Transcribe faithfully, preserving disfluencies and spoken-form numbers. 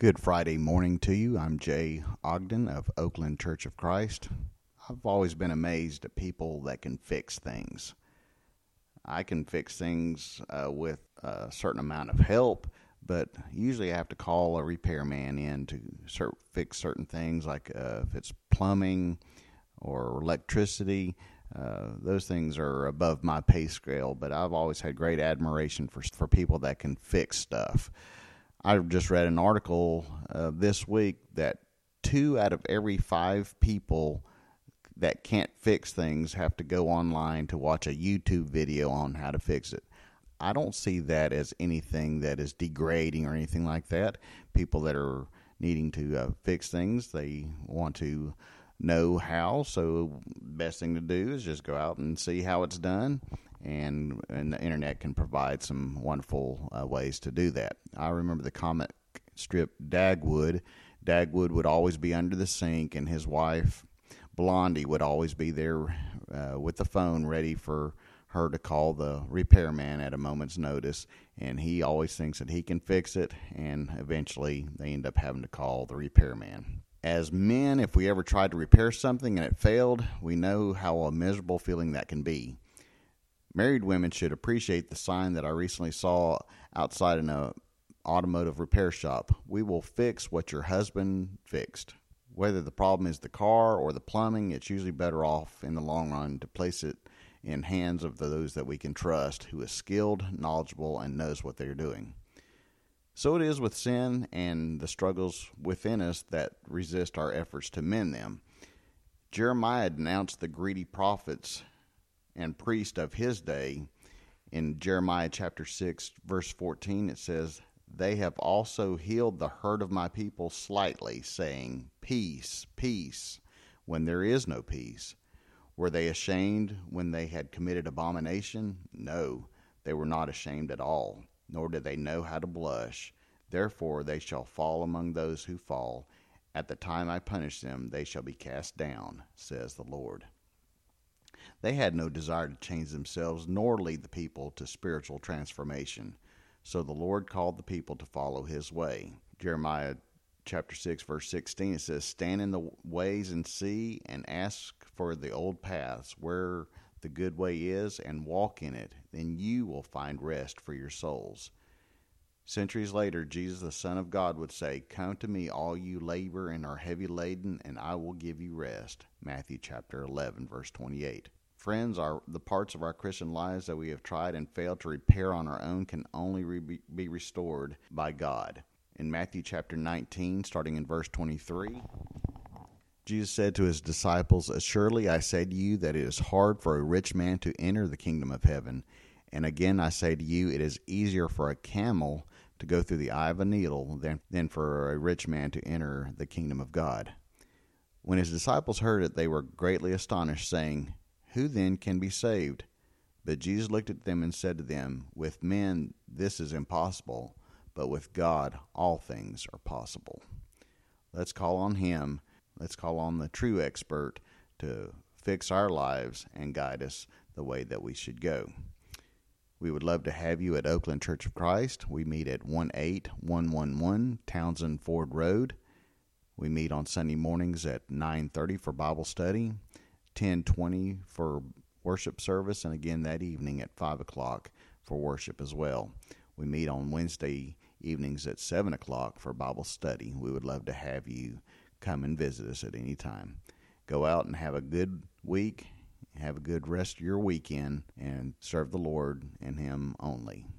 Good Friday morning to you. I'm Jay Ogden of Oakland Church of Christ. I've always been amazed at people that can fix things. I can fix things uh, with a certain amount of help, but usually I have to call a repairman in to cert- fix certain things, like uh, if it's plumbing or electricity. Uh, those things are above my pay scale, but I've always had great admiration for for people that can fix stuff. I just read an article uh, this week that two out of every five people that can't fix things have to go online to watch a YouTube video on how to fix it. I don't see that as anything that is degrading or anything like that. People that are needing to uh, fix things, they want to know how, so the best thing to do is just go out and see how it's done. And, and the internet can provide some wonderful uh, ways to do that. I remember the comic strip Dagwood. Dagwood would always be under the sink, and his wife, Blondie, would always be there uh, with the phone ready for her to call the repairman at a moment's notice. And he always thinks that he can fix it, and eventually they end up having to call the repairman. As men, if we ever tried to repair something and it failed, we know how a miserable feeling that can be. Married women should appreciate the sign that I recently saw outside in a automotive repair shop. We will fix what your husband fixed. Whether the problem is the car or the plumbing, it's usually better off in the long run to place it in hands of those that we can trust, who is skilled, knowledgeable, and knows what they're doing. So it is with sin and the struggles within us that resist our efforts to mend them. Jeremiah denounced the greedy prophets and priest of his day. In Jeremiah chapter six, verse fourteen, it says, "They have also healed the hurt of my people slightly, saying, Peace, peace, when there is no peace. Were they ashamed when they had committed abomination? No, they were not ashamed at all, nor did they know how to blush. Therefore they shall fall among those who fall. At the time I punish them, they shall be cast down, says the Lord." They had no desire to change themselves, nor lead the people to spiritual transformation. So the Lord called the people to follow his way. Jeremiah chapter six, verse sixteen, it says, "Stand in the ways and see, and ask for the old paths, where the good way is, and walk in it. Then you will find rest for your souls." Centuries later, Jesus, the Son of God, would say, "Come to me, all you labor and are heavy laden, and I will give you rest." Matthew chapter eleven, verse twenty-eight. Friends, our, the parts of our Christian lives that we have tried and failed to repair on our own can only re- be restored by God. In Matthew chapter nineteen, starting in verse twenty-three, Jesus said to his disciples, "Assuredly I say to you that it is hard for a rich man to enter the kingdom of heaven. And again I say to you, it is easier for a camel to go through the eye of a needle than, than for a rich man to enter the kingdom of God." When his disciples heard it, they were greatly astonished, saying, "Who then can be saved?" But Jesus looked at them and said to them, "With men this is impossible, but with God all things are possible." Let's call on him. Let's call on the true expert to fix our lives and guide us the way that we should go. We would love to have you at Oakland Church of Christ. We meet at one eight one one one Townsend Ford Road. We meet on Sunday mornings at nine thirty for Bible study, ten twenty for worship service, and again that evening at five o'clock for worship as well. We meet on Wednesday evenings at seven o'clock for Bible study. We would love to have you come and visit us at any time. Go out and have a good week. Have a good rest of your weekend, and serve the Lord and him only.